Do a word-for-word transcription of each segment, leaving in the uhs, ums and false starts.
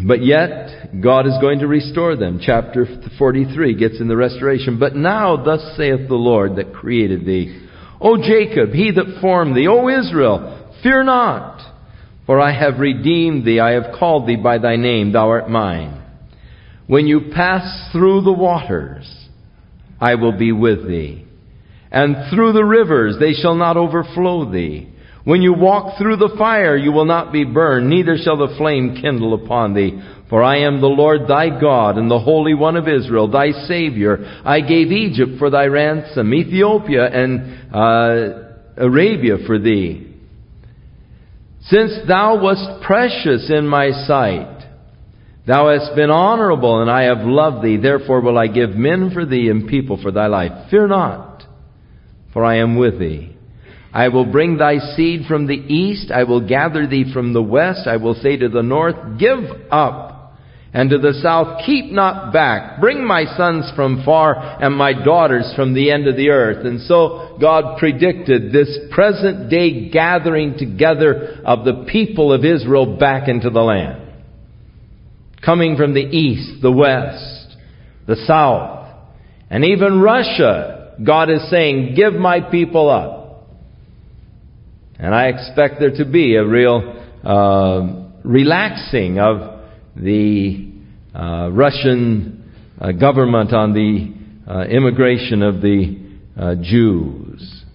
But yet, God is going to restore them. Chapter forty-three gets in the restoration. But now, thus saith the Lord that created thee, O Jacob, he that formed thee, O Israel, fear not, for I have redeemed thee, I have called thee by thy name, thou art mine. When you pass through the waters, I will be with thee, and through the rivers they shall not overflow thee. When you walk through the fire, you will not be burned, neither shall the flame kindle upon thee. For I am the Lord thy God, and the Holy One of Israel, thy Savior. I gave Egypt for thy ransom, Ethiopia and uh, Arabia for thee. Since thou wast precious in my sight, thou hast been honorable, and I have loved thee. Therefore will I give men for thee and people for thy life. Fear not, for I am with thee. I will bring thy seed from the east. I will gather thee from the west. I will say to the north, give up. And to the south, keep not back. Bring my sons from far and my daughters from the end of the earth. And so God predicted this present day gathering together of the people of Israel back into the land. Coming from the east, the west, the south, and even Russia, God is saying, give my people up. And I expect there to be a real uh, relaxing of the uh, Russian uh, government on the uh, immigration of the uh, Jews.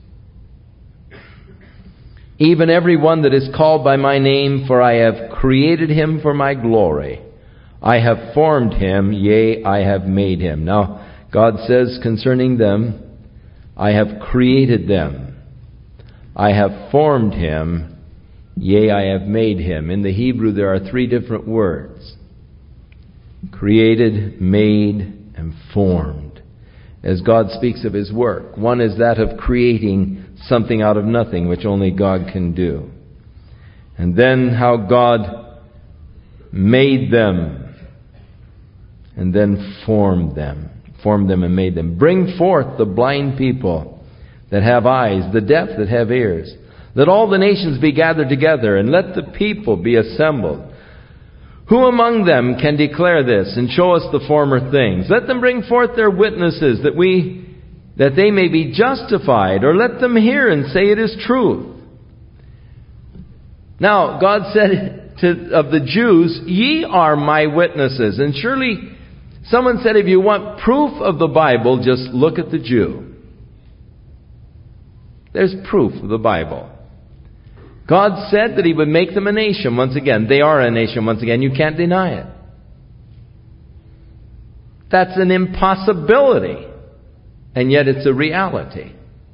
Even every one that is called by my name, for I have created him for my glory. I have formed him, yea, I have made him. Now, God says concerning them, I have created them. I have formed him, yea, I have made him. In the Hebrew there are three different words. Created, made, and formed. As God speaks of his work. One is that of creating something out of nothing, which only God can do. And then how God made them. And then formed them. Formed them and made them. Bring forth the blind people that have eyes, the deaf that have ears. Let all the nations be gathered together, and let the people be assembled. Who among them can declare this, and show us the former things? Let them bring forth their witnesses, that we, that they may be justified, or let them hear and say it is truth. Now, God said to, of the Jews, ye are my witnesses. And surely, someone said, if you want proof of the Bible, just look at the Jew. There's proof of the Bible. God said that he would make them a nation once again. They are a nation once again. You can't deny it. That's an impossibility. And yet it's a reality.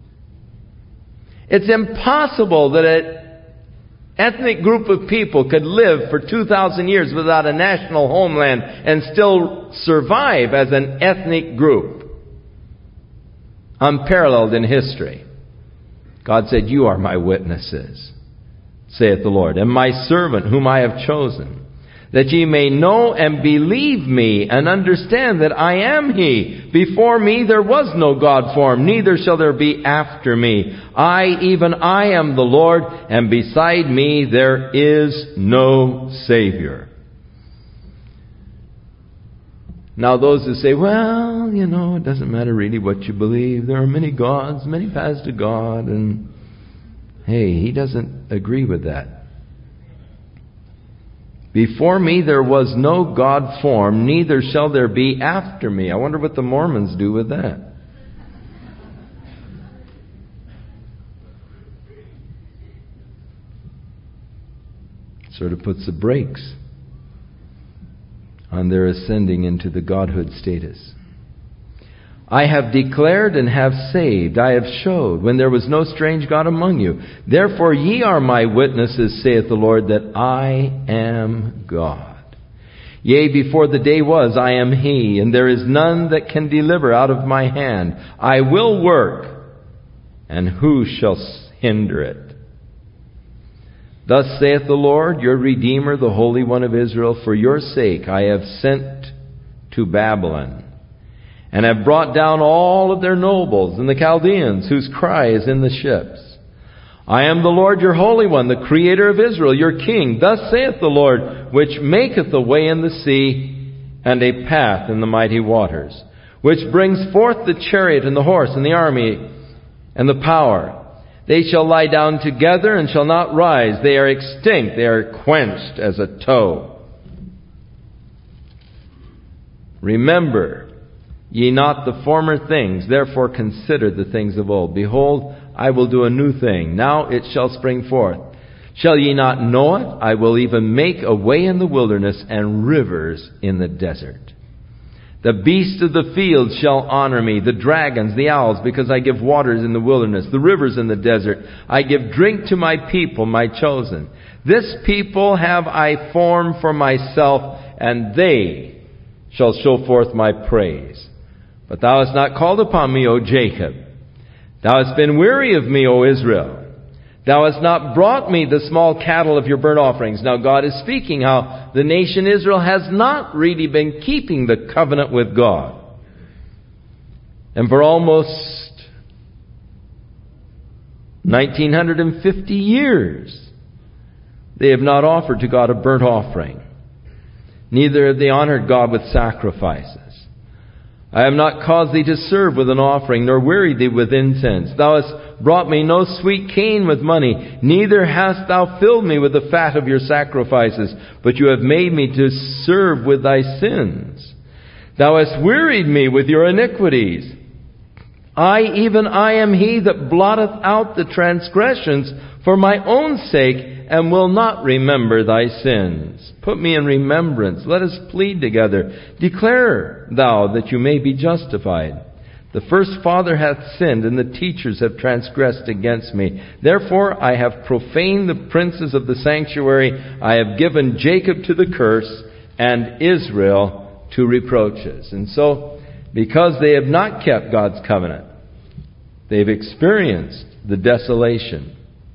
It's impossible that an ethnic group of people could live for two thousand years without a national homeland and still survive as an ethnic group. Unparalleled in history. God said, you are my witnesses, saith the Lord, and my servant whom I have chosen, that ye may know and believe me and understand that I am he. Before me there was no God formed, neither shall there be after me. I, even I, am the Lord, and beside me there is no Savior. Now those who say, well, you know, it doesn't matter really what you believe. There are many gods, many paths to God. And hey, he doesn't agree with that. Before me there was no God formed, neither shall there be after me. I wonder what the Mormons do with that. Sort of puts the brakes on their ascending into the Godhood status. I have declared and have saved. I have showed when there was no strange God among you. Therefore ye are my witnesses, saith the Lord, that I am God. Yea, before the day was, I am he, and there is none that can deliver out of my hand. I will work, and who shall hinder it? Thus saith the Lord, your Redeemer, the Holy One of Israel, for your sake I have sent to Babylon, and have brought down all of their nobles and the Chaldeans, whose cry is in the ships. I am the Lord your Holy One, the Creator of Israel, your King. Thus saith the Lord, which maketh a way in the sea, and a path in the mighty waters, which brings forth the chariot and the horse and the army and the power. They shall lie down together and shall not rise. They are extinct. They are quenched as a tow. Remember ye not the former things, therefore consider the things of old. Behold, I will do a new thing. Now it shall spring forth. Shall ye not know it? I will even make a way in the wilderness and rivers in the desert. The beasts of the field shall honor me, the dragons, the owls, because I give waters in the wilderness, the rivers in the desert. I give drink to my people, my chosen. This people have I formed for myself, and they shall show forth my praise. But thou hast not called upon me, O Jacob. Thou hast been weary of me, O Israel. Thou hast not brought me the small cattle of your burnt offerings. Now God is speaking how the nation Israel has not really been keeping the covenant with God. And for almost nineteen fifty years, they have not offered to God a burnt offering. Neither have they honored God with sacrifices. I have not caused thee to serve with an offering, nor wearied thee with incense. Thou hast brought me no sweet cane with money, neither hast thou filled me with the fat of your sacrifices, but you have made me to serve with thy sins. Thou hast wearied me with your iniquities. I, even I, am he that blotteth out the transgressions for my own sake, and will not remember thy sins. Put me in remembrance. Let us plead together. Declare thou that you may be justified. The first father hath sinned, and the teachers have transgressed against me. Therefore I have profaned the princes of the sanctuary. I have given Jacob to the curse, and Israel to reproaches. And so, because they have not kept God's covenant, they've experienced the desolation.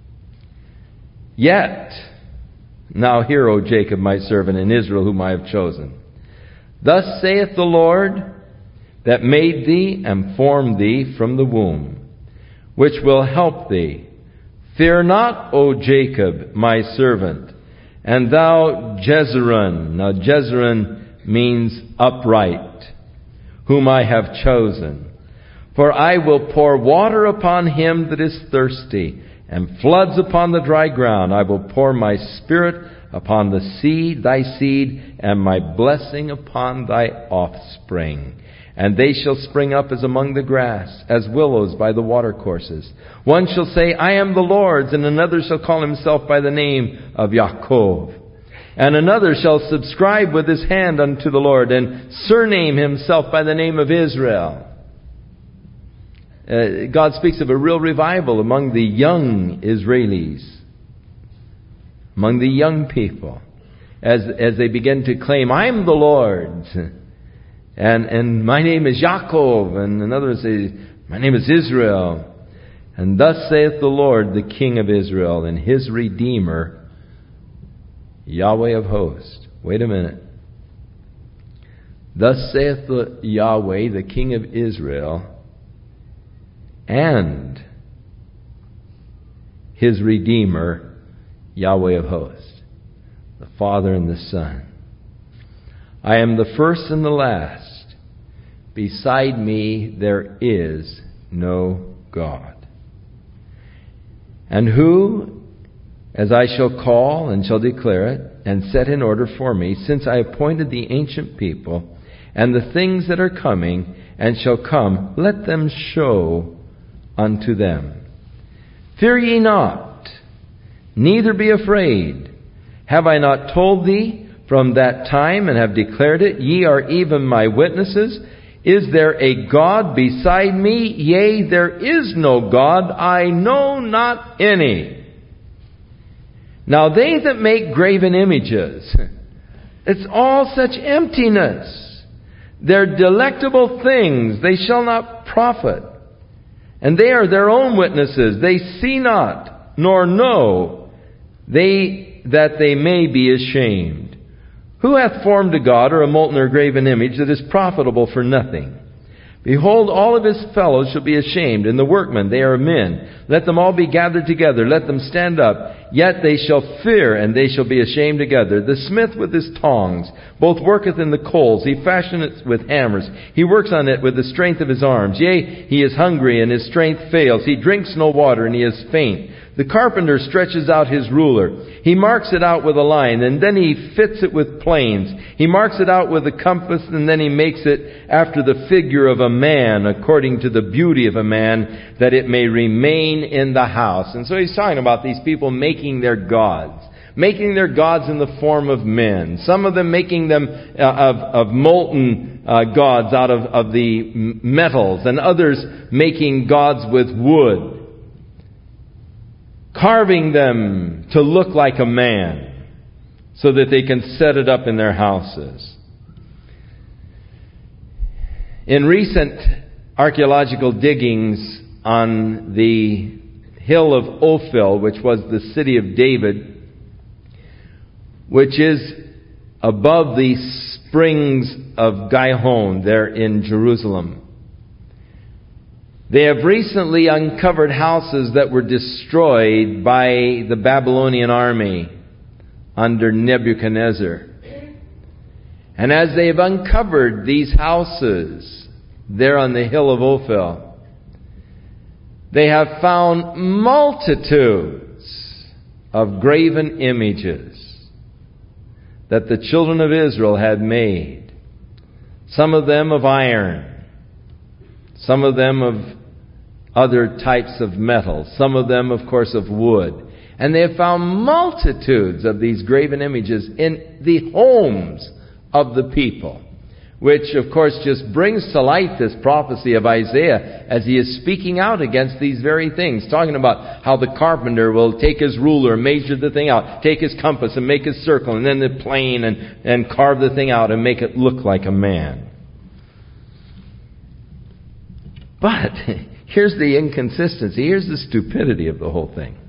Yet, now hear, O Jacob, my servant, and Israel, whom I have chosen. Thus saith the Lord, that made thee and formed thee from the womb, which will help thee. Fear not, O Jacob, my servant, and thou Jezreel. Now Jezreel means upright, whom I have chosen. For I will pour water upon him that is thirsty, and floods upon the dry ground. I will pour my spirit upon the seed, thy seed, and my blessing upon thy offspring. And they shall spring up as among the grass, as willows by the watercourses. One shall say, I am the Lord's, and another shall call himself by the name of Yaakov. And another shall subscribe with his hand unto the Lord, and surname himself by the name of Israel. Uh, God speaks of a real revival among the young Israelis, among the young people, as as they begin to claim, I'm the Lord's, and and my name is Yaakov, and another says, my name is Israel. And thus saith the Lord, the King of Israel, and his Redeemer, Yahweh of hosts. Wait a minute. Thus saith the Yahweh, the King of Israel, and his Redeemer, Yahweh of hosts, the Father and the Son. I am the first and the last. Beside me there is no God. And who, as I shall call and shall declare it, and set in order for me, since I appointed the ancient people, and the things that are coming, and shall come, let them show unto them. Fear ye not, neither be afraid. Have I not told thee from that time, and have declared it? Ye are even my witnesses. Is there a God beside me? Yea, there is no God, I know not any. Now they that make graven images, it's all such emptiness. They're delectable things, they shall not profit. And they are their own witnesses. They see not, nor know, they that they may be ashamed. Who hath formed a god or a molten or graven image that is profitable for nothing, Behold, all of his fellows shall be ashamed, and the workmen, they are men. Let them all be gathered together, let them stand up. Yet they shall fear, and they shall be ashamed together. The smith with his tongs both worketh in the coals. He fashioneth with hammers. He works on it with the strength of his arms. Yea, he is hungry, and his strength fails. He drinks no water, and he is faint. The carpenter stretches out his ruler. He marks it out with a line, and then he fits it with planes. He marks it out with a compass, and then he makes it after the figure of a man, according to the beauty of a man, that it may remain in the house. And so he's talking about these people making their gods. Making their gods in the form of men. Some of them making them uh, of, of molten uh, gods out of, of the metals, and others making gods with wood. Carving them to look like a man so that they can set it up in their houses. In recent archaeological diggings on the hill of Ophel, which was the city of David, which is above the springs of Gihon there in Jerusalem, they have recently uncovered houses that were destroyed by the Babylonian army under Nebuchadnezzar. And as they have uncovered these houses there on the hill of Ophel, they have found multitudes of graven images that the children of Israel had made. Some of them of iron, some of them of other types of metal, some of them, of course, of wood. And they have found multitudes of these graven images in the homes of the people, which, of course, just brings to light this prophecy of Isaiah as he is speaking out against these very things, talking about how the carpenter will take his ruler and measure the thing out, take his compass and make his circle, and then the plane, and, and carve the thing out and make it look like a man. But here's the inconsistency. Here's the stupidity of the whole thing.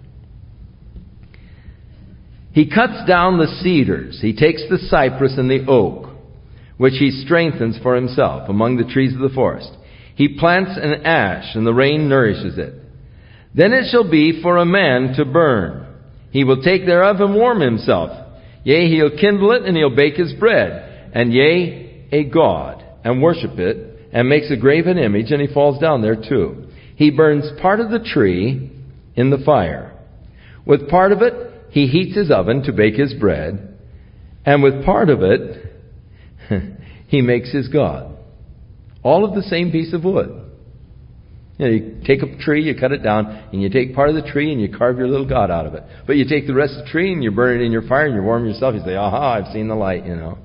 He cuts down the cedars. He takes the cypress and the oak, which he strengthens for himself among the trees of the forest. He plants an ash, and the rain nourishes it. Then it shall be for a man to burn. He will take thereof and warm himself. Yea, he'll kindle it, and he'll bake his bread. And yea, a god, and worship it, and makes a graven image, and he falls down there too. He burns part of the tree in the fire. With part of it, he heats his oven to bake his bread. And with part of it, he makes his god. All of the same piece of wood. You know, you take a tree, you cut it down, and you take part of the tree and you carve your little god out of it. But you take the rest of the tree and you burn it in your fire and you warm yourself. You say, aha, I've seen the light, you know.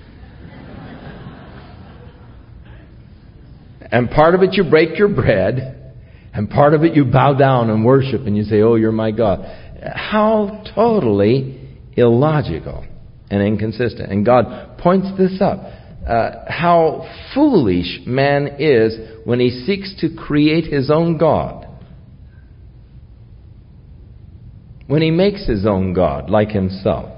And part of it you break your bread, and part of it you bow down and worship, and you say, oh, you're my God. How totally illogical and inconsistent. And God points this up. Uh, how foolish man is when he seeks to create his own God. When he makes his own God like himself.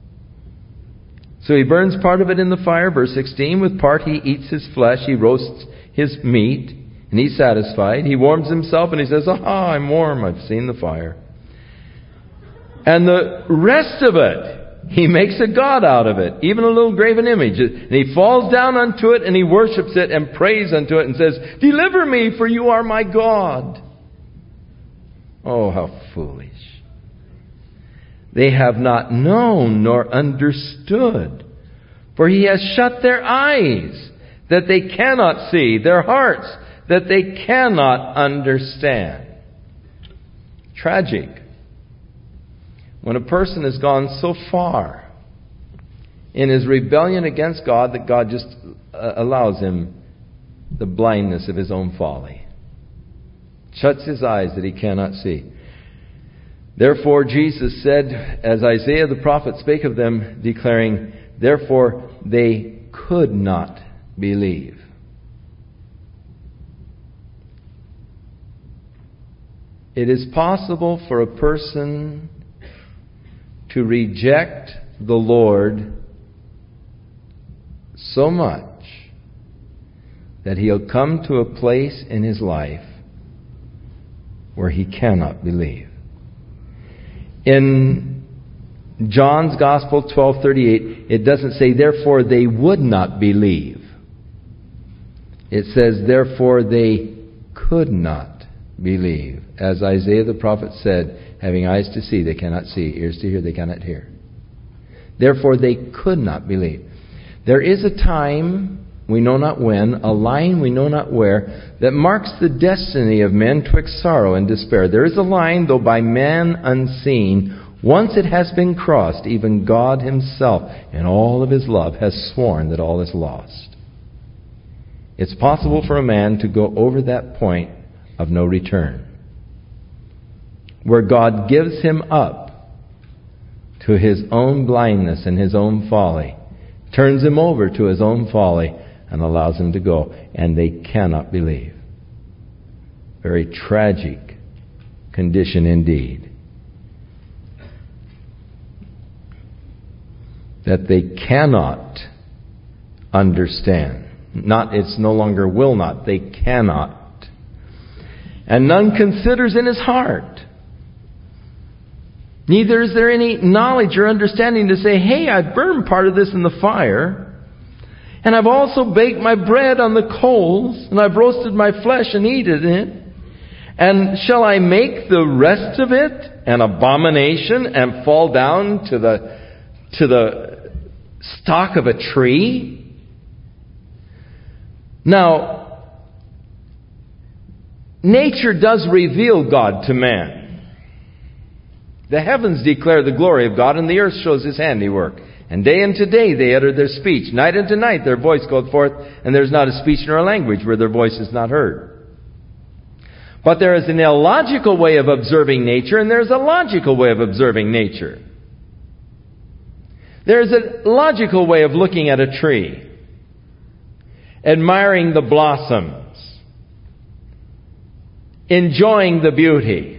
So he burns part of it in the fire, verse sixteen. With part he eats his flesh, he roasts his meat, and he's satisfied. He warms himself and he says, aha, I'm warm, I've seen the fire. And the rest of it, he makes a god out of it, even a little graven image. And he falls down unto it and he worships it and prays unto it and says, deliver me, for you are my God. Oh, how foolish. They have not known nor understood, for he has shut their eyes, that they cannot see, their hearts, that they cannot understand. Tragic. When a person has gone so far in his rebellion against God that God just uh, allows him the blindness of his own folly. Shuts his eyes that he cannot see. Therefore Jesus said, as Isaiah the prophet spake of them, declaring, therefore they could not believe. It is possible for a person to reject the Lord so much that he'll come to a place in his life where he cannot believe. In John's Gospel twelve thirty-eight, it doesn't say, therefore they would not believe. It says, therefore they could not believe. As Isaiah the prophet said, having eyes to see, they cannot see, ears to hear, they cannot hear. Therefore they could not believe. There is a time, we know not when, a line we know not where, that marks the destiny of men twixt sorrow and despair. There is a line, though by man unseen. Once it has been crossed, even God himself, in all of his love, has sworn that all is lost. It's possible for a man to go over that point of no return, where God gives him up to his own blindness and his own folly, turns him over to his own folly, and allows him to go. And they cannot believe. Very tragic condition indeed. That they cannot understand. Not, it's no longer will not, they cannot. And none considers in his heart. Neither is there any knowledge or understanding to say, hey, I've burned part of this in the fire, and I've also baked my bread on the coals, and I've roasted my flesh and eaten it. And shall I make the rest of it an abomination and fall down to the to the stalk of a tree? Now, nature does reveal God to man. The heavens declare the glory of God, and the earth shows his handiwork. And day unto day they utter their speech. Night unto night their voice goeth forth, and there is not a speech nor a language where their voice is not heard. But there is an illogical way of observing nature, and there is a logical way of observing nature. There is a logical way of looking at a tree, admiring the blossoms, enjoying the beauty,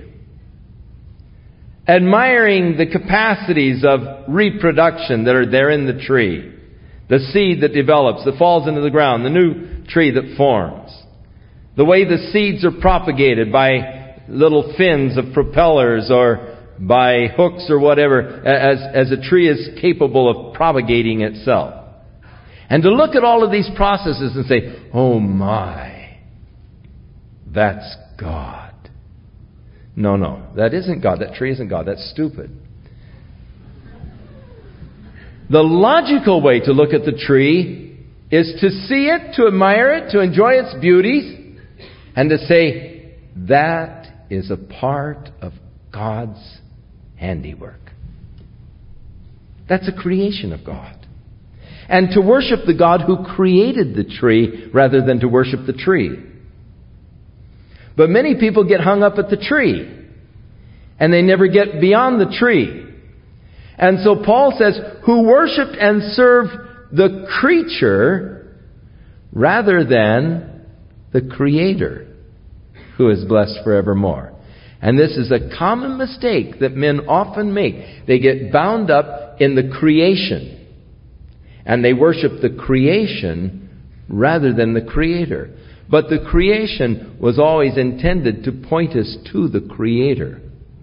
admiring the capacities of reproduction that are there in the tree. The seed that develops, that falls into the ground, the new tree that forms. The way the seeds are propagated by little fins of propellers or by hooks or whatever, as, as a tree is capable of propagating itself. And to look at all of these processes and say, oh my, that's God. No, no, that isn't God. That tree isn't God. That's stupid. The logical way to look at the tree is to see it, to admire it, to enjoy its beauties, and to say, that is a part of God's handiwork. That's a creation of God. And to worship the God who created the tree rather than to worship the tree. But many people get hung up at the tree, and they never get beyond the tree. And so Paul says, who worshiped and served the creature rather than the Creator, who is blessed forevermore. And this is a common mistake that men often make. They get bound up in the creation, and they worship the creation rather than the Creator. But the creation was always intended to point us to the Creator.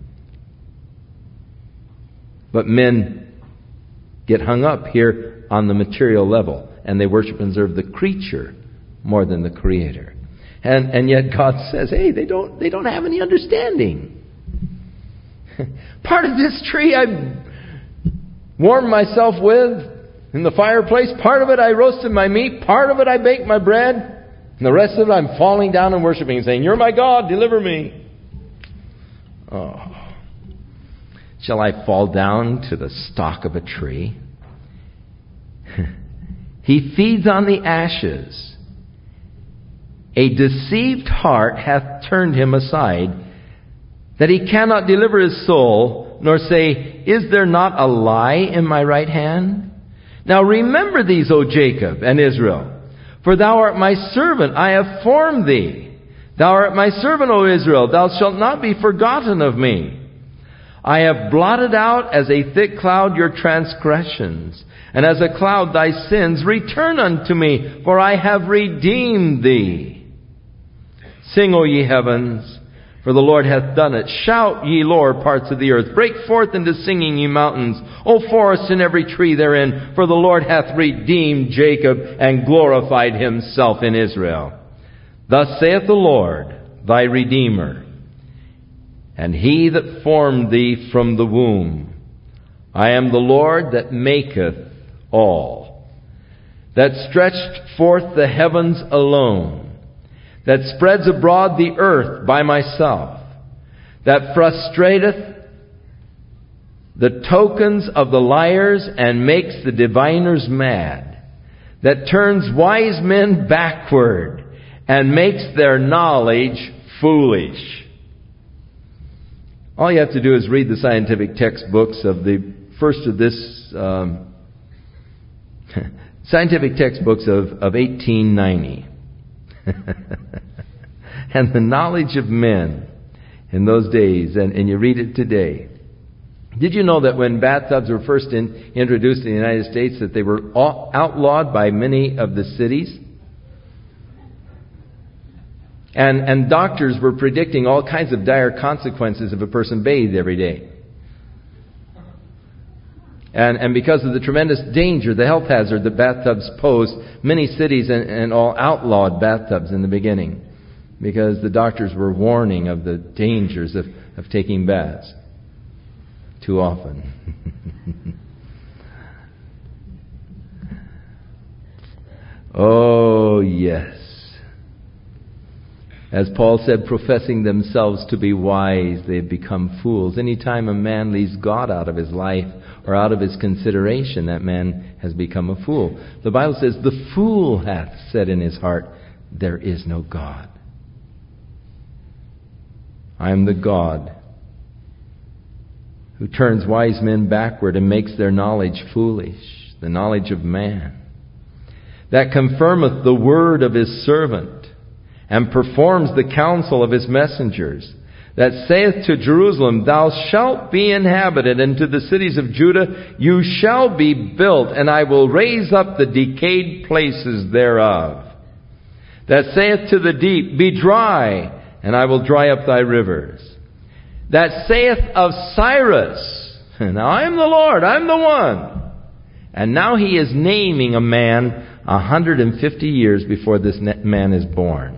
But men get hung up here on the material level, and they worship and serve the creature more than the Creator. And and yet God says, hey, they don't they don't have any understanding. Part of this tree I warmed myself with in the fireplace. Part of it I roasted my meat. Part of it I baked my bread. And the rest of it I'm falling down and worshiping and saying, you're my God, deliver me. Oh. Shall I fall down to the stalk of a tree? He feeds on the ashes. A deceived heart hath turned him aside, that he cannot deliver his soul, nor say, is there not a lie in my right hand? Now remember these, O Jacob and Israel. For thou art my servant, I have formed thee. Thou art my servant, O Israel, thou shalt not be forgotten of me. I have blotted out as a thick cloud your transgressions, and as a cloud thy sins. Return unto me, for I have redeemed thee. Sing, O ye heavens, for the Lord hath done it. Shout, ye lower parts of the earth. Break forth into singing, ye mountains, O forests and every tree therein, for the Lord hath redeemed Jacob and glorified himself in Israel. Thus saith the Lord, thy Redeemer, and he that formed thee from the womb. I am the Lord that maketh all, that stretched forth the heavens alone, that spreads abroad the earth by myself, that frustrateth the tokens of the liars and makes the diviners mad, that turns wise men backward and makes their knowledge foolish. All you have to do is read the scientific textbooks of the first of this, um, scientific textbooks of, of eighteen ninety. And the knowledge of men in those days, and, and you read it today. Did you know that when bathtubs were first in, introduced in the United States, that they were outlawed by many of the cities? And, and doctors were predicting all kinds of dire consequences if a person bathed every day. And, and because of the tremendous danger, the health hazard that bathtubs posed, many cities and, and all outlawed bathtubs in the beginning, because the doctors were warning of the dangers of, of taking baths too often. Oh, yes. As Paul said, professing themselves to be wise, they have become fools. Anytime a man leaves God out of his life or out of his consideration, that man has become a fool. The Bible says, the fool hath said in his heart, there is no God. I am the God who turns wise men backward and makes their knowledge foolish, the knowledge of man, that confirmeth the word of his servant, and performs the counsel of his messengers, that saith to Jerusalem, thou shalt be inhabited, and to the cities of Judah, you shall be built, and I will raise up the decayed places thereof. That saith to the deep, be dry, and I will dry up thy rivers. That saith of Cyrus, now I am the Lord, I am the one. And now he is naming a man one hundred fifty years before this man is born.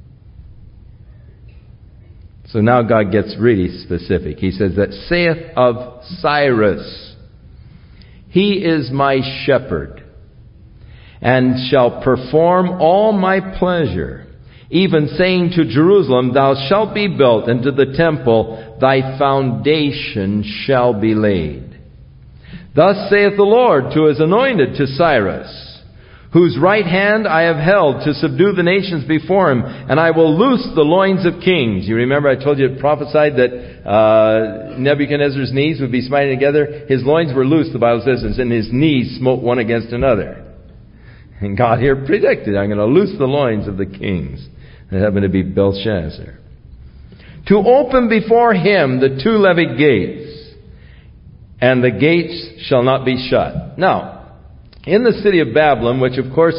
So now God gets really specific. He says, that saith of Cyrus, he is my shepherd, and shall perform all my pleasure, even saying to Jerusalem, thou shalt be built, and to the temple thy foundation shall be laid. Thus saith the Lord to his anointed, to Cyrus, whose right hand I have held to subdue the nations before him, and I will loose the loins of kings. You remember I told you it prophesied that uh, Nebuchadnezzar's knees would be smiting together. His loins were loose, the Bible says, and his knees smote one against another. And God here predicted, I'm going to loose the loins of the kings. That happened to be Belshazzar. To open before him the two levee gates, and the gates shall not be shut. Now, in the city of Babylon, which of course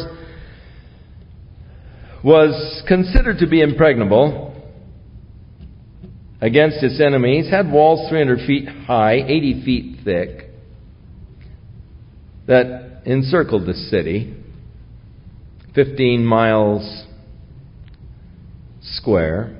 was considered to be impregnable against its enemies, had walls three hundred feet high, eighty feet thick, that encircled the city, fifteen miles square.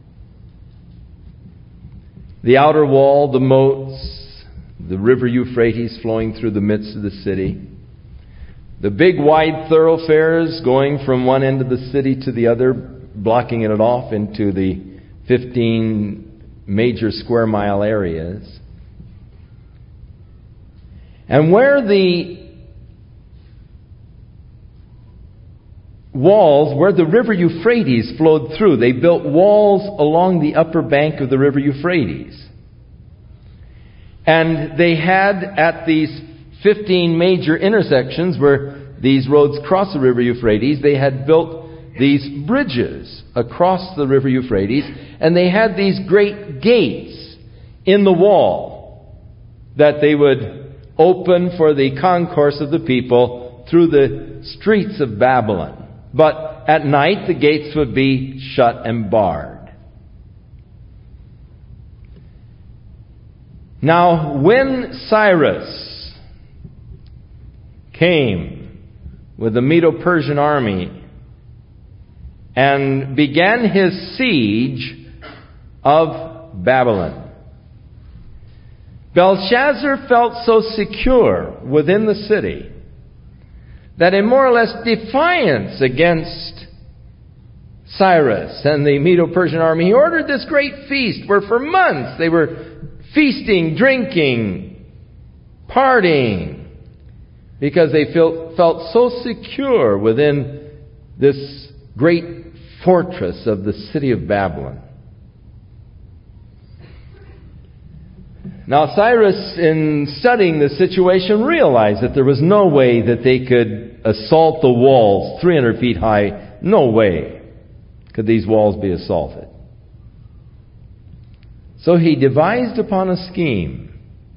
The outer wall, the moats, the river Euphrates flowing through the midst of the city. The big wide thoroughfares going from one end of the city to the other, blocking it off into the fifteen major square mile areas. And where the walls, where the river Euphrates flowed through, they built walls along the upper bank of the river Euphrates. And they had at these fifteen major intersections where these roads cross the river Euphrates, they had built these bridges across the river Euphrates, and they had these great gates in the wall. that they would open for the concourse of the people through the streets of Babylon. But at night the gates would be shut and barred. Now, when Cyrus came with the Medo-Persian army and began his siege of Babylon, Belshazzar felt so secure within the city that in more or less defiance against Cyrus and the Medo-Persian army, he ordered this great feast where for months they were feasting, drinking, partying, because they felt, felt so secure within this great fortress of the city of Babylon. Now Cyrus, in studying the situation, realized that there was no way that they could assault the walls three hundred feet high. No way could these walls be assaulted. So he devised upon a scheme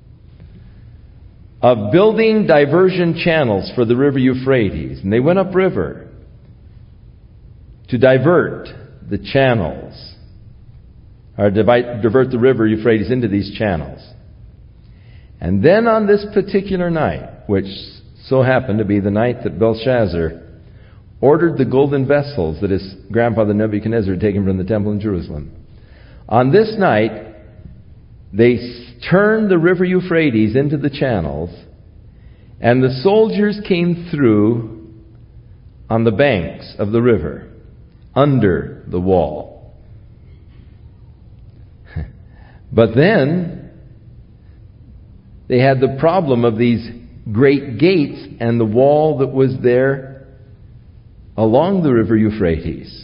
of building diversion channels for the river Euphrates. And they went upriver to divert the channels, or divert the river Euphrates into these channels. And then on this particular night, which so happened to be the night that Belshazzar ordered the golden vessels that his grandfather Nebuchadnezzar had taken from the temple in Jerusalem, on this night they turned the river Euphrates into the channels, and the soldiers came through on the banks of the river, under the wall. But then they had the problem of these great gates and the wall that was there along the river Euphrates.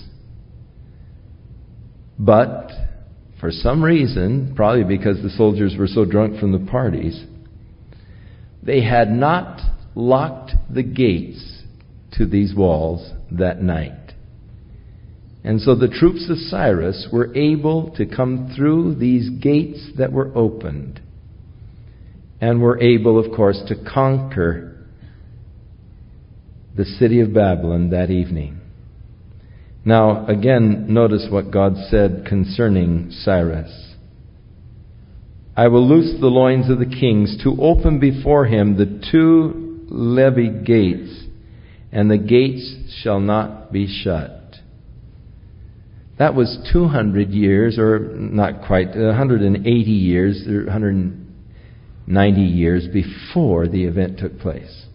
But for some reason, probably because the soldiers were so drunk from the parties, they had not locked the gates to these walls that night. And so the troops of Cyrus were able to come through these gates that were opened, and were able, of course, to conquer the city of Babylon that evening. Now, again, notice what God said concerning Cyrus. I will loose the loins of the kings to open before him the two levy gates, and the gates shall not be shut. That was two hundred years, or not quite, one hundred eighty years, or one hundred ninety years before the event took place.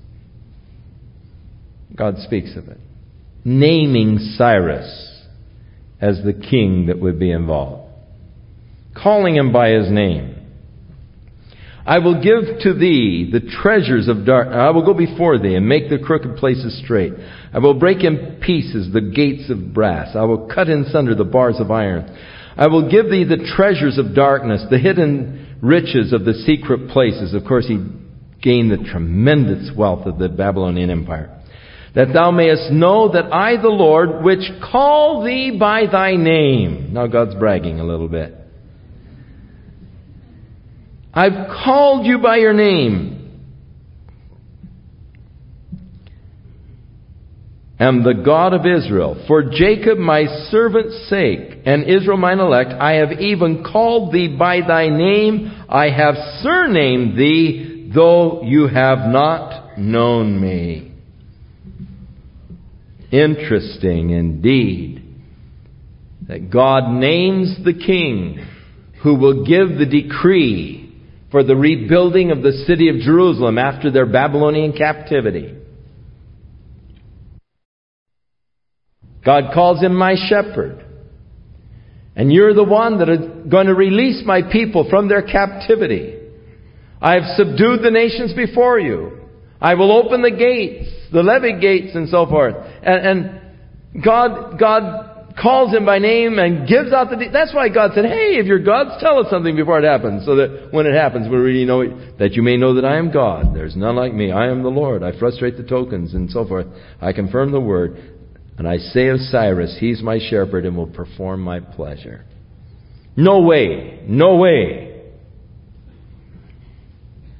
God speaks of it, naming Cyrus as the king that would be involved, calling him by his name. I will give to thee the treasures of darkness. I will go before thee and make the crooked places straight. I will break in pieces the gates of brass. I will cut in sunder the bars of iron. I will give thee the treasures of darkness, the hidden riches of the secret places. Of course, he gained the tremendous wealth of the Babylonian Empire. That thou mayest know that I, the Lord, which call thee by thy name. Now God's bragging a little bit. I've called you by your name. Am the God of Israel. For Jacob my servant's sake, and Israel mine elect, I have even called thee by thy name. I have surnamed thee, though you have not known me. Interesting indeed that God names the king who will give the decree for the rebuilding of the city of Jerusalem after their Babylonian captivity. God calls him my shepherd. And you're the one that is going to release my people from their captivity. I have subdued the nations before you. I will open the gates, the levy gates and so forth. And, and God, God calls him by name and gives out the... De- That's why God said, hey, if you're gods, tell us something before it happens. So that when it happens, we really know it, that you may know that I am God. There's none like me. I am the Lord. I frustrate the tokens and so forth. I confirm the word. And I say of Cyrus, he's my shepherd and will perform my pleasure. No way. No way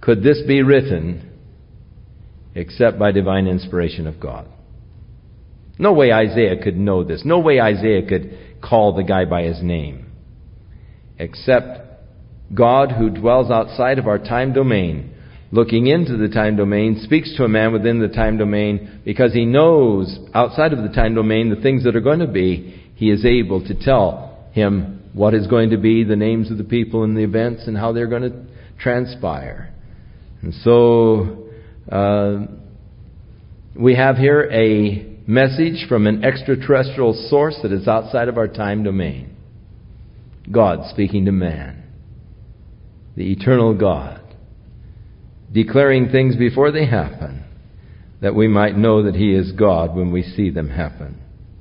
could this be written except by divine inspiration of God. No way Isaiah could know this. No way Isaiah could call the guy by his name. Except God, who dwells outside of our time domain, looking into the time domain, speaks to a man within the time domain because he knows outside of the time domain the things that are going to be. He is able to tell him what is going to be, the names of the people and the events and how they're going to transpire. And so uh, we have here a message from an extraterrestrial source that is outside of our time domain. God speaking to man. The eternal God. Declaring things before they happen, that we might know that He is God when we see them happen.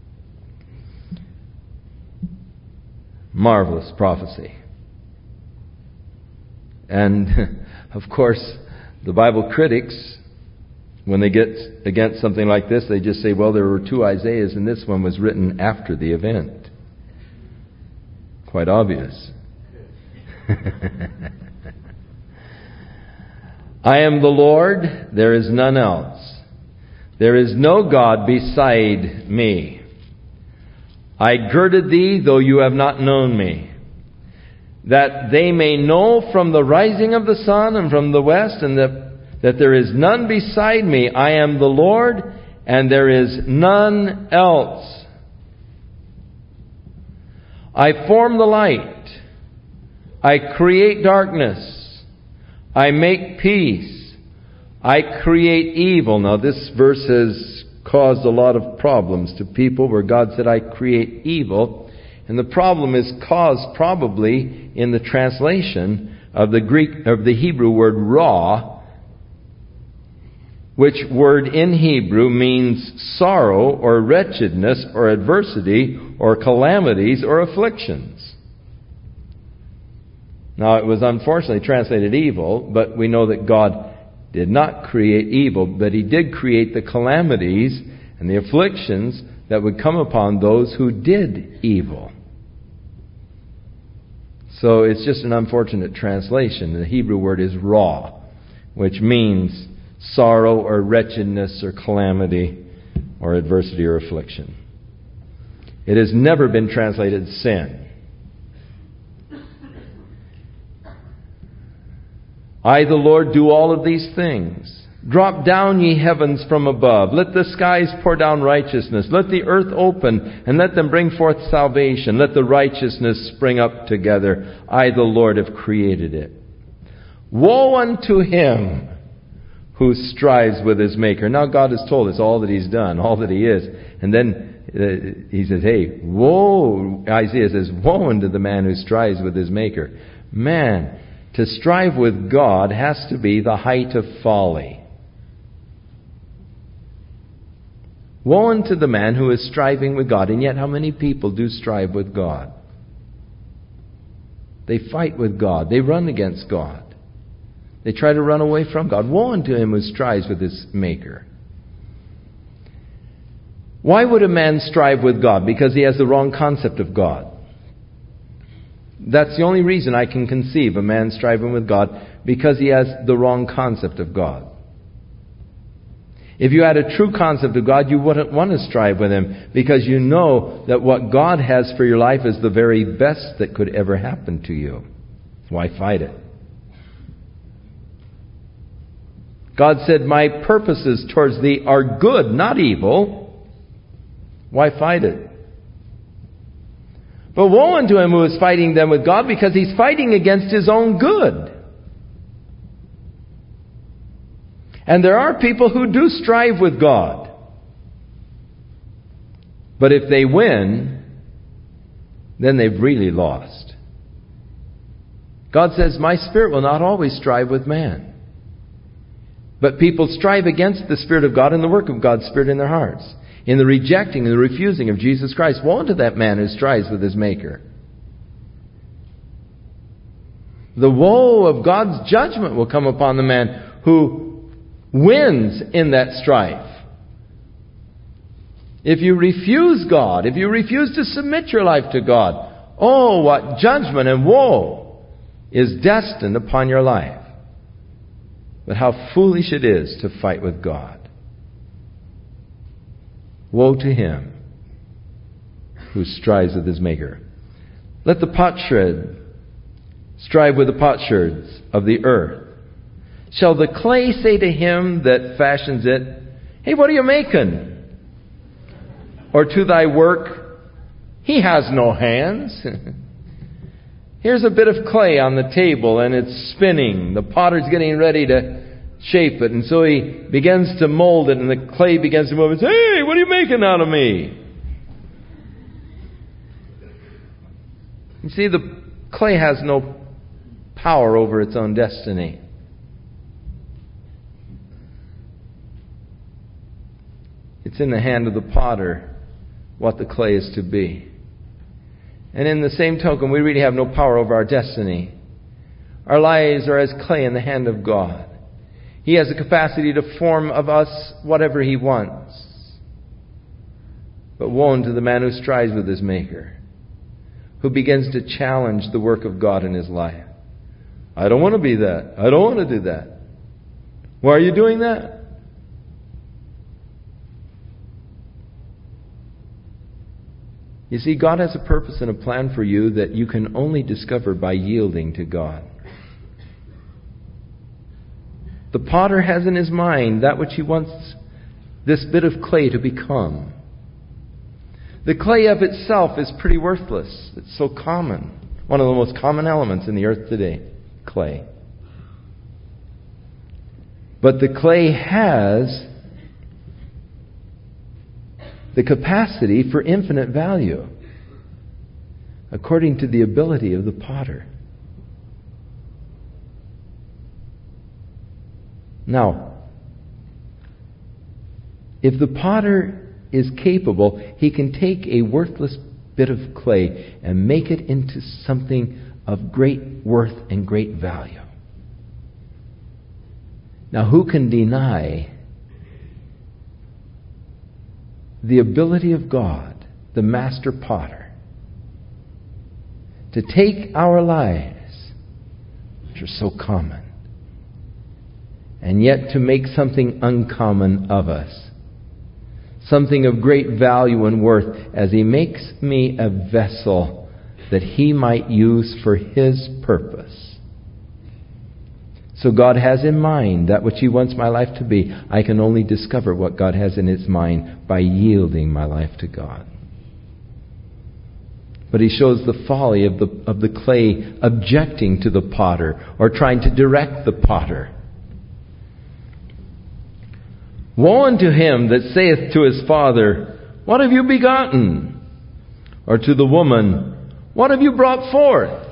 Marvelous prophecy. And, of course, the Bible critics, when they get against something like this, they just say, well, there were two Isaiahs and this one was written after the event. Quite obvious. I am the Lord, there is none else. There is no God beside me. I girded thee, though you have not known me, that they may know from the rising of the sun and from the west, and that, that there is none beside me. I am the Lord, and there is none else. I form the light. I create darkness. I make peace. I create evil. Now this verse has caused a lot of problems to people where God said, I create evil. And the problem is caused probably in the translation of the Greek, of the Hebrew word ra, which word in Hebrew means sorrow or wretchedness or adversity or calamities or afflictions. Now it was unfortunately translated evil, but we know that God did not create evil, but He did create the calamities and the afflictions that would come upon those who did evil. So it's just an unfortunate translation. The Hebrew word is ra, which means sorrow or wretchedness or calamity or adversity or affliction. It has never been translated sin. I, the Lord, do all of these things. Drop down, ye heavens, from above. Let the skies pour down righteousness. Let the earth open, and let them bring forth salvation. Let the righteousness spring up together. I, the Lord, have created it. Woe unto him who strives with his Maker. Now God has told us all that He's done, all that He is. And then uh, He says, hey, woe, Isaiah says, woe unto the man who strives with his Maker. Man, to strive with God has to be the height of folly. Woe unto the man who is striving with God. And yet how many people do strive with God? They fight with God. They run against God. They try to run away from God. Woe unto him who strives with his Maker. Why would a man strive with God? Because he has the wrong concept of God. That's the only reason I can conceive a man striving with God, because he has the wrong concept of God. If you had a true concept of God, you wouldn't want to strive with Him, because you know that what God has for your life is the very best that could ever happen to you. Why fight it? God said, my purposes towards thee are good, not evil. Why fight it? But woe unto him who is fighting them with God, because he's fighting against his own good. And there are people who do strive with God. But if they win, then they've really lost. God says, my Spirit will not always strive with man. But people strive against the Spirit of God and the work of God's Spirit in their hearts, in the rejecting and the refusing of Jesus Christ. Woe unto that man who strives with his Maker. The woe of God's judgment will come upon the man who wins in that strife. If you refuse God, if you refuse to submit your life to God, oh, what judgment and woe is destined upon your life. But how foolish it is to fight with God. Woe to him who strives with his Maker. Let the potsherd strive with the potsherds of the earth. Shall the clay say to him that fashions it, "Hey, what are you making?" Or to thy work, "He has no hands." Here's a bit of clay on the table and it's spinning. The potter's getting ready to shape it. And so he begins to mold it and the clay begins to move and say, "Hey, what are you making out of me?" You see, the clay has no power over its own destiny. It's in the hand of the potter what the clay is to be. And in the same token, we really have no power over our destiny. Our lives are as clay in the hand of God. He has the capacity to form of us whatever He wants. But woe unto the man who strives with his Maker, who begins to challenge the work of God in his life. I don't want to be that. I don't want to do that. Why are you doing that? You see, God has a purpose and a plan for you that you can only discover by yielding to God. The potter has in his mind that which he wants this bit of clay to become. The clay of itself is pretty worthless. It's so common. One of the most common elements in the earth today, clay. But the clay has the capacity for infinite value, according to the ability of the potter. Now, if the potter is capable, he can take a worthless bit of clay and make it into something of great worth and great value. Now, who can deny the ability of God, the master potter, to take our lives, which are so common, and yet to make something uncommon of us, something of great value and worth, as He makes me a vessel that He might use for His purpose. So God has in mind that which He wants my life to be. I can only discover what God has in His mind by yielding my life to God. But He shows the folly of the, of the clay objecting to the potter or trying to direct the potter. Woe unto him that saith to his father, "What have you begotten?" Or to the woman, "What have you brought forth?"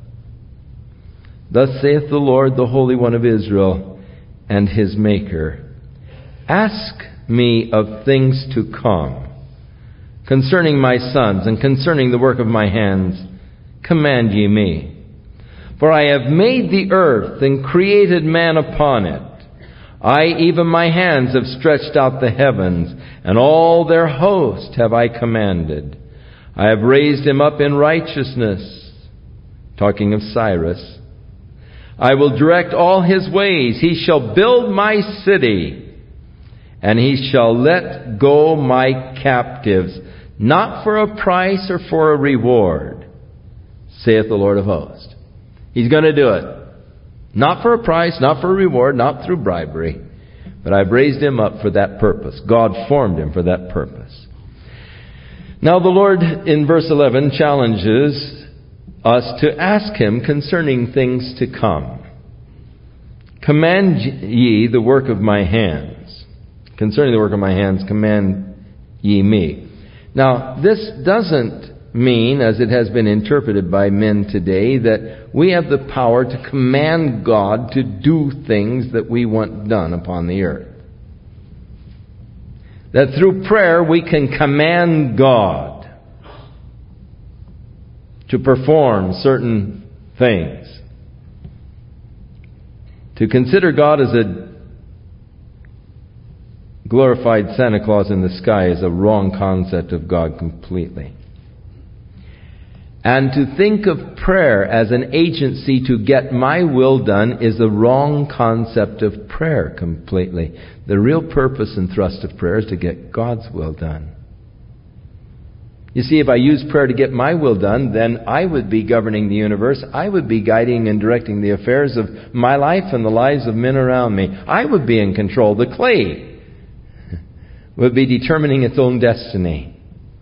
Thus saith the Lord, the Holy One of Israel, and His Maker, "Ask me of things to come, concerning my sons, and concerning the work of my hands, command ye me. For I have made the earth, and created man upon it. I, even my hands, have stretched out the heavens, and all their host have I commanded. I have raised him up in righteousness." Talking of Cyrus. "I will direct all his ways. He shall build my city, and he shall let go my captives, not for a price or for a reward, saith the Lord of hosts." He's going to do it. Not for a price, not for a reward, not through bribery. But I've raised him up for that purpose. God formed him for that purpose. Now the Lord, in verse eleven, challenges us to ask Him concerning things to come. "Command ye the work of my hands. Concerning the work of my hands, command ye me." Now, this doesn't mean, as it has been interpreted by men today, that we have the power to command God to do things that we want done upon the earth. That through prayer we can command God to perform certain things. To consider God as a glorified Santa Claus in the sky is a wrong concept of God completely. And to think of prayer as an agency to get my will done is the wrong concept of prayer completely. The real purpose and thrust of prayer is to get God's will done. You see, if I use prayer to get my will done, then I would be governing the universe. I would be guiding and directing the affairs of my life and the lives of men around me. I would be in control. The clay would be determining its own destiny.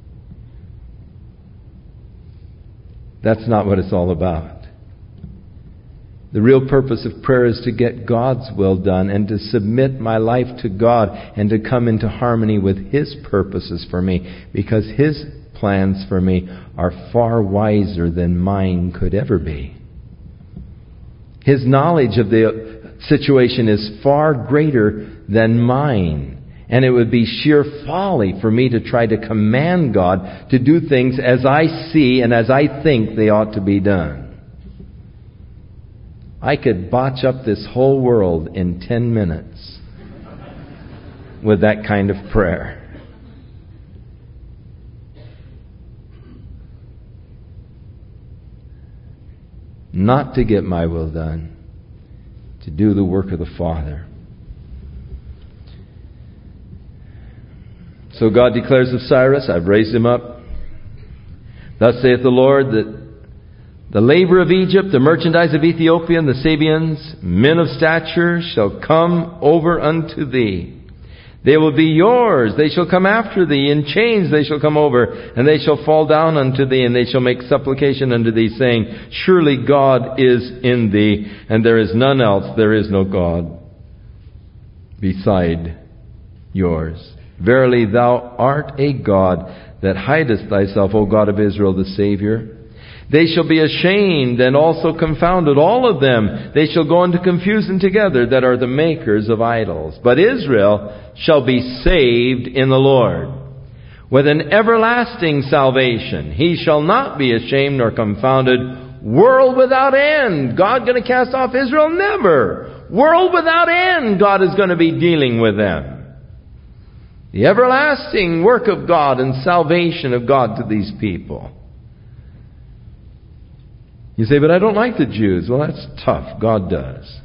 That's not what it's all about. The real purpose of prayer is to get God's will done and to submit my life to God and to come into harmony with His purposes for me, because His plans for me are far wiser than mine could ever be. His knowledge of the situation is far greater than mine. And it would be sheer folly for me to try to command God to do things as I see and as I think they ought to be done. I could botch up this whole world in ten minutes with that kind of prayer. Not to get my will done, to do the work of the Father. So God declares of Cyrus, I've raised him up. Thus saith the Lord, that the labor of Egypt, the merchandise of Ethiopia, and the Sabians, men of stature, shall come over unto thee. They will be yours. They shall come after thee. In chains they shall come over, and they shall fall down unto thee, and they shall make supplication unto thee, saying, Surely God is in thee, and there is none else. There is no God beside yours. Verily thou art a God that hidest thyself, O God of Israel, the Savior. They shall be ashamed and also confounded, all of them. They shall go into confusion together that are the makers of idols. But Israel shall be saved in the Lord with an everlasting salvation. He shall not be ashamed nor confounded. World without end. God going to cast off Israel? Never. World without end. God is going to be dealing with them. The everlasting work of God and salvation of God to these people. You say, but I don't like the Jews. Well, that's tough. God does.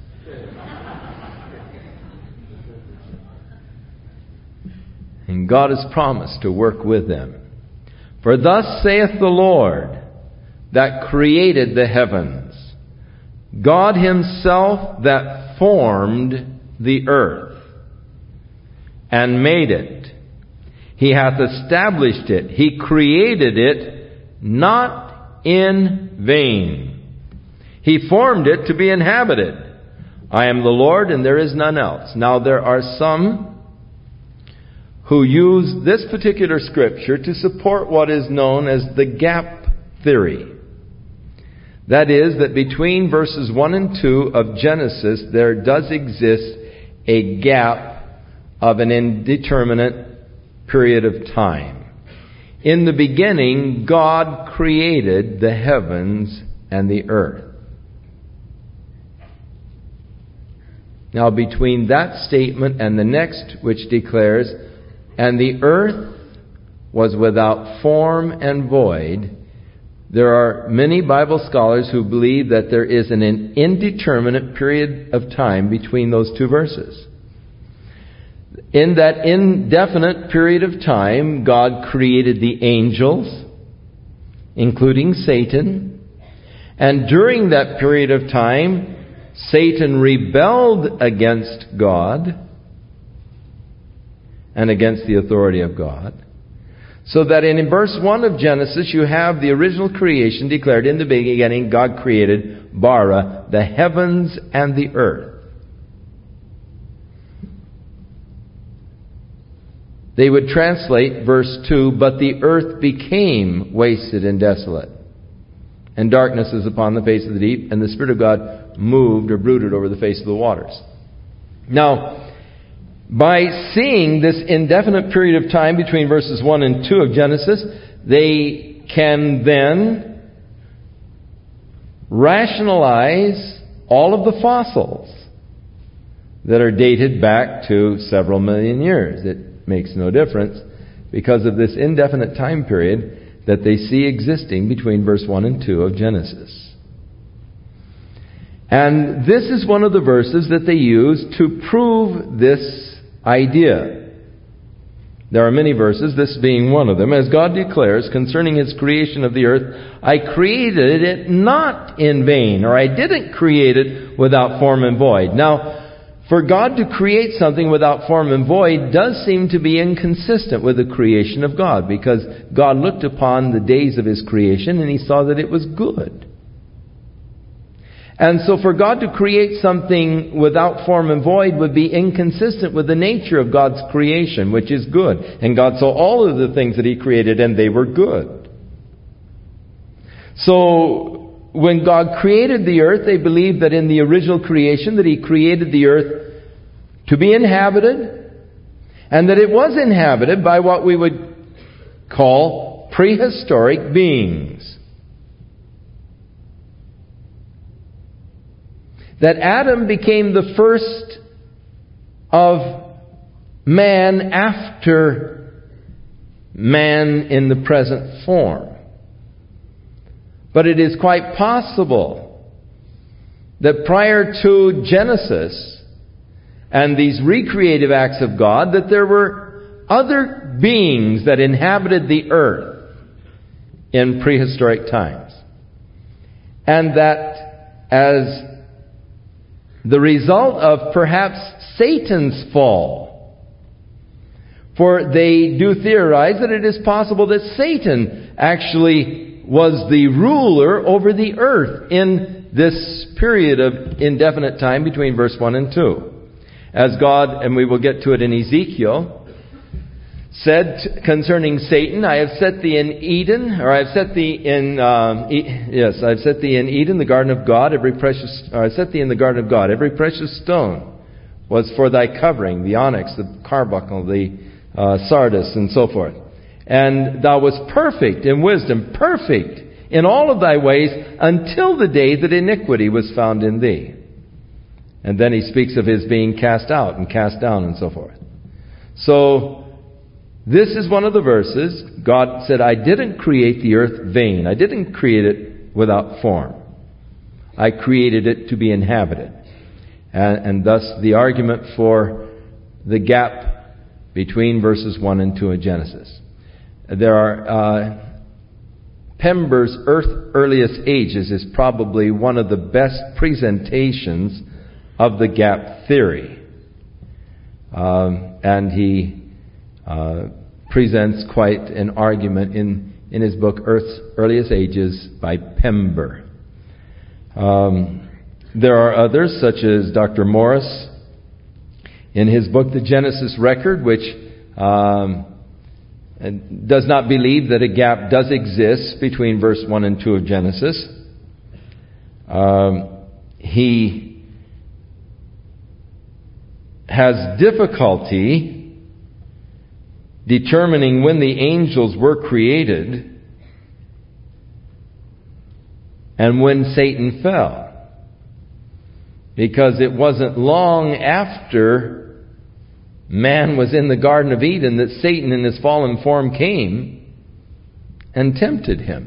And God has promised to work with them. For thus saith the Lord that created the heavens, God Himself that formed the earth and made it. He hath established it. He created it not in vain. He formed it to be inhabited. I am the Lord and there is none else. Now there are some who use this particular scripture to support what is known as the gap theory. That is, that between verses one and two of Genesis there does exist a gap of an indeterminate period of time. In the beginning, God created the heavens and the earth. Now, between that statement and the next, which declares, and the earth was without form and void, there are many Bible scholars who believe that there is an indeterminate period of time between those two verses. In that indefinite period of time, God created the angels, including Satan. And during that period of time, Satan rebelled against God and against the authority of God. So that in verse one of Genesis, you have the original creation declared, in the beginning God created, bara, the heavens and the earth. They would translate verse two, but the earth became wasted and desolate, and darkness is upon the face of the deep, and the Spirit of God moved or brooded over the face of the waters. Now, by seeing this indefinite period of time between verses one and two of Genesis, they can then rationalize all of the fossils that are dated back to several million years. It makes no difference. Because of this indefinite time period, that they see existing between verse one and two of Genesis. And this is one of the verses that they use to prove this idea. There are many verses, this being one of them, as God declares concerning His creation of the earth, I created it not in vain, or I didn't create it without form and void. Now, for God to create something without form and void does seem to be inconsistent with the creation of God, because God looked upon the days of His creation and He saw that it was good. And so for God to create something without form and void would be inconsistent with the nature of God's creation, which is good. And God saw all of the things that He created, and they were good. So when God created the earth, they believed that in the original creation that He created the earth to be inhabited, and that it was inhabited by what we would call prehistoric beings. That Adam became the first of man after man in the present form. But it is quite possible that prior to Genesis and these recreative acts of God, that there were other beings that inhabited the earth in prehistoric times. And that as the result of perhaps Satan's fall. For they do theorize that it is possible that Satan actually was the ruler over the earth in this period of indefinite time between verse one and two. As God, and we will get to it in Ezekiel, said concerning Satan, I have set thee in Eden, or I have set thee in, um, e- yes, I have set thee in Eden, the garden of God, every precious, or I have set thee in the garden of God, every precious stone was for thy covering, the onyx, the carbuncle, the uh, sardis, and so forth. And thou wast perfect in wisdom, perfect in all of thy ways, until the day that iniquity was found in thee. And then he speaks of his being cast out and cast down and so forth. So, this is one of the verses. God said, I didn't create the earth vain. I didn't create it without form. I created it to be inhabited. And, and thus the argument for the gap between verses one and two of Genesis. There are, uh, Pember's Earth Earliest Ages is probably one of the best presentations of the gap theory. Um, and he Uh, presents quite an argument in, in his book, Earth's Earliest Ages by Pember. Um, there are others, such as Doctor Morris, in his book, The Genesis Record, which um, does not believe that a gap does exist between verse one and two of Genesis. Um, he has difficulty determining when the angels were created and when Satan fell. Because it wasn't long after man was in the Garden of Eden that Satan in his fallen form came and tempted him.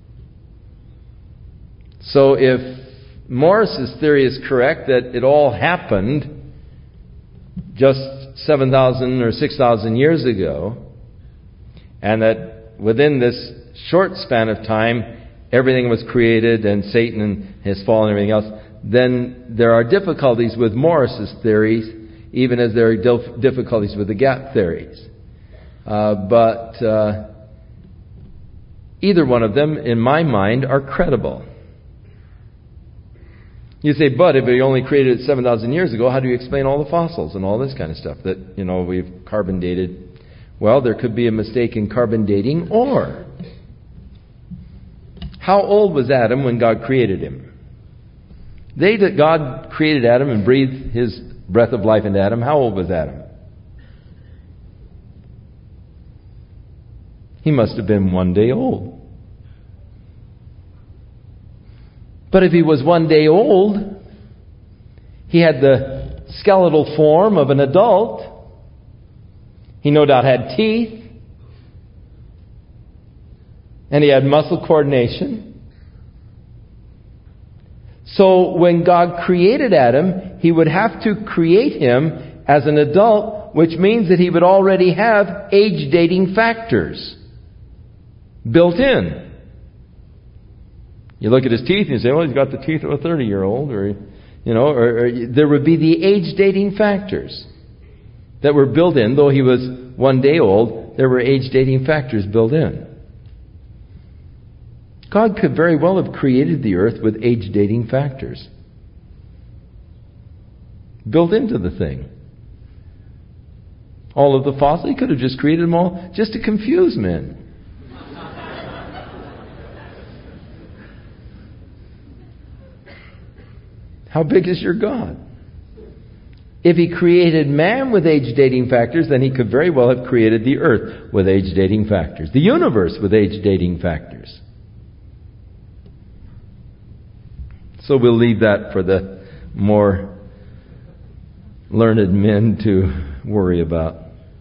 So if Morris's theory is correct that it all happened just seven thousand or six thousand years ago, and that within this short span of time everything was created and Satan and his fall and everything else, then there are difficulties with Morris's theories, even as there are dif- difficulties with the gap theories. Uh, but uh, either one of them, in my mind, are credible. You say, but if he only created it seven thousand years ago, how do you explain all the fossils and all this kind of stuff that, you know, we've carbon dated? Well, there could be a mistake in carbon dating, or how old was Adam when God created him? They that God created Adam and breathed His breath of life into Adam, how old was Adam? He must have been one day old. But if he was one day old, he had the skeletal form of an adult. He no doubt had teeth. And he had muscle coordination. So when God created Adam, he would have to create him as an adult, which means that he would already have age-dating factors built in. You look at his teeth and you say, well, he's got the teeth of a thirty-year-old, or, you know, or, or there would be the age-dating factors that were built in. Though he was one day old, there were age-dating factors built in. God could very well have created the earth with age-dating factors built into the thing. All of the fossils, he could have just created them all just to confuse men. How big is your God? If he created man with age-dating factors, then he could very well have created the earth with age-dating factors. The universe with age-dating factors. So we'll leave that for the more learned men to worry about.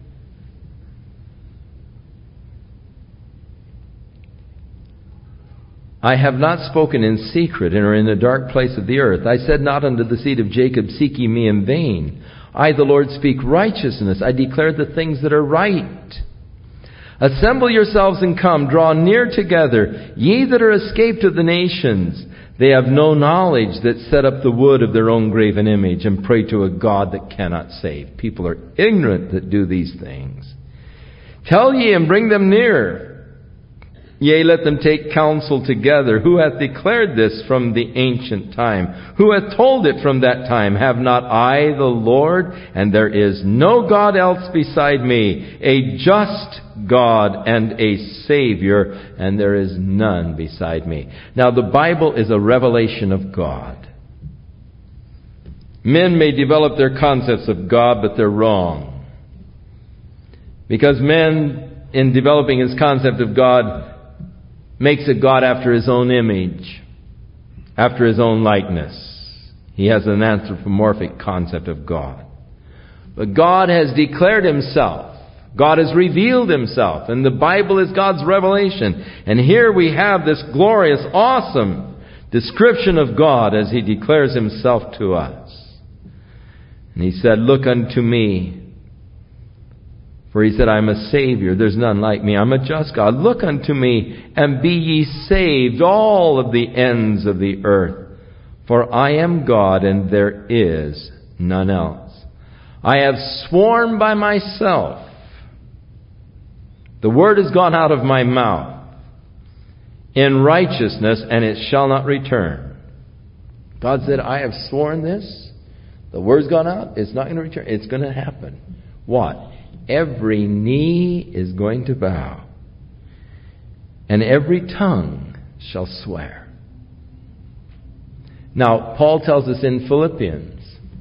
I have not spoken in secret or in the dark place of the earth. I said not unto the seed of Jacob, seek ye me in vain. I, the Lord, speak righteousness. I declare the things that are right. Assemble yourselves and come, draw near together, ye that are escaped of the nations. They have no knowledge that set up the wood of their own graven image and pray to a God that cannot save. People are ignorant that do these things. Tell ye and bring them near. Yea, let them take counsel together. Who hath declared this from the ancient time? Who hath told it from that time? Have not I the Lord? And there is no God else beside me, a just God and a Savior, and there is none beside me. Now, the Bible is a revelation of God. Men may develop their concepts of God, but they're wrong. Because man, in developing his concept of God, makes a God after his own image, after his own likeness. He has an anthropomorphic concept of God. But God has declared himself. God has revealed himself. And the Bible is God's revelation. And here we have this glorious, awesome description of God as he declares himself to us. And he said, look unto me. For he said, I'm a Savior. There's none like me. I'm a just God. Look unto me and be ye saved, all of the ends of the earth. For I am God and there is none else. I have sworn by myself. The word has gone out of my mouth in righteousness, and it shall not return. God said, I have sworn this. The word's gone out. It's not going to return. It's going to happen. What? Every knee is going to bow, and every tongue shall swear. Now, Paul tells us in Philippians,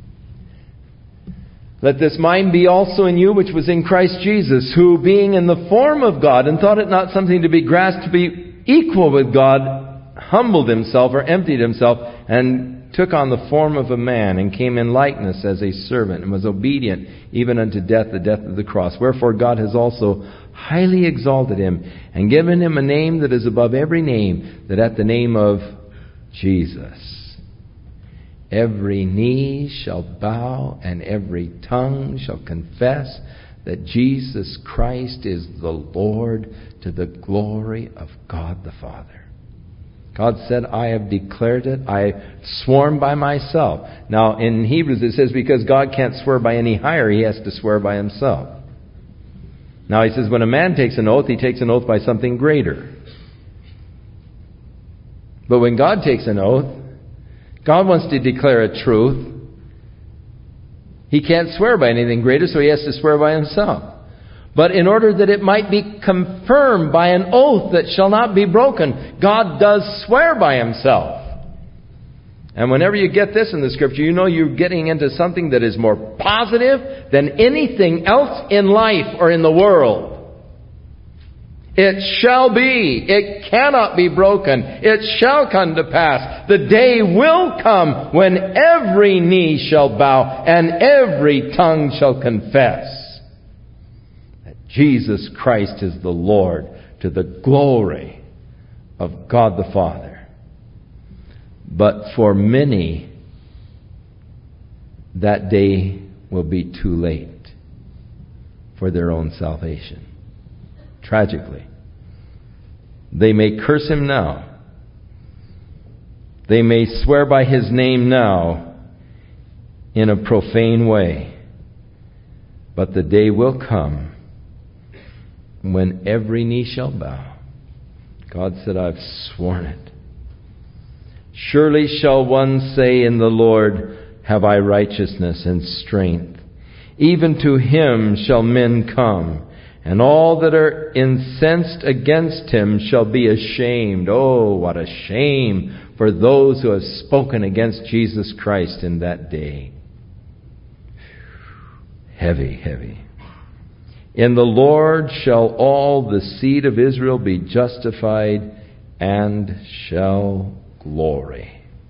let this mind be also in you, which was in Christ Jesus, who being in the form of God, and thought it not something to be grasped to be equal with God, humbled himself or emptied himself, and took on the form of a man, and came in likeness as a servant, and was obedient even unto death, the death of the cross. Wherefore God has also highly exalted him, and given him a name that is above every name, that at the name of Jesus every knee shall bow, and every tongue shall confess that Jesus Christ is the Lord, to the glory of God the Father. God said, I have declared it. I sworn by myself. Now, in Hebrews it says, because God can't swear by any higher, he has to swear by himself. Now, he says, when a man takes an oath, he takes an oath by something greater. But when God takes an oath, God wants to declare a truth. He can't swear by anything greater, so he has to swear by himself. But in order that it might be confirmed by an oath that shall not be broken, God does swear by himself. And whenever you get this in the Scripture, you know you're getting into something that is more positive than anything else in life or in the world. It shall be. It cannot be broken. It shall come to pass. The day will come when every knee shall bow and every tongue shall confess Jesus Christ is the Lord, to the glory of God the Father. But for many, that day will be too late for their own salvation. Tragically. They may curse Him now. They may swear by His name now in a profane way. But the day will come when every knee shall bow. God said, I've sworn it. Surely shall one say in the Lord, have I righteousness and strength. Even to Him shall men come, and all that are incensed against Him shall be ashamed. Oh, what a shame for those who have spoken against Jesus Christ in that day. Heavy, heavy. In the Lord shall all the seed of Israel be justified and shall glory.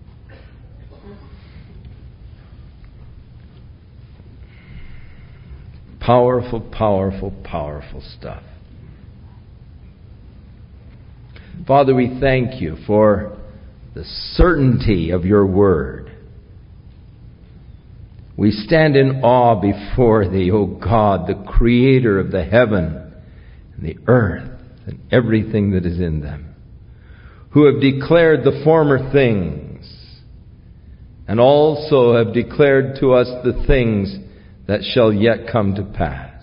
Powerful, powerful, powerful stuff. Father, we thank You for the certainty of Your word. We stand in awe before Thee, O God, the Creator of the heaven and the earth and everything that is in them, who have declared the former things and also have declared to us the things that shall yet come to pass.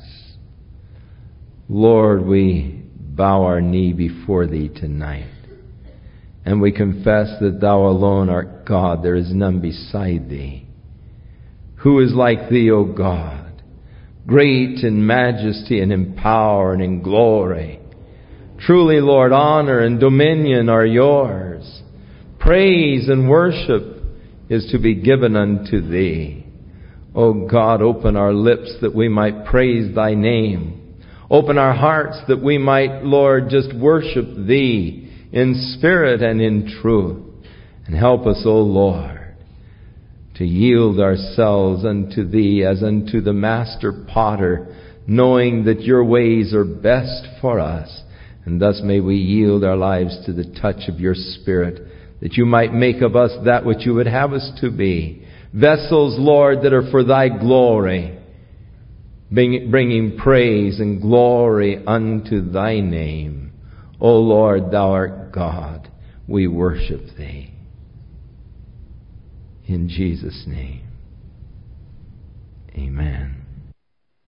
Lord, we bow our knee before Thee tonight, and we confess that Thou alone art God. There is none beside Thee. Who is like Thee, O God, great in majesty and in power and in glory. Truly, Lord, honor and dominion are Yours. Praise and worship is to be given unto Thee. O God, open our lips that we might praise Thy name. Open our hearts that we might, Lord, just worship Thee in spirit and in truth. And help us, O Lord, to yield ourselves unto Thee as unto the master potter, knowing that Your ways are best for us. And thus may we yield our lives to the touch of Your Spirit, that You might make of us that which You would have us to be. Vessels, Lord, that are for Thy glory, bringing praise and glory unto Thy name. O Lord, Thou art God. We worship Thee. In Jesus' name, amen.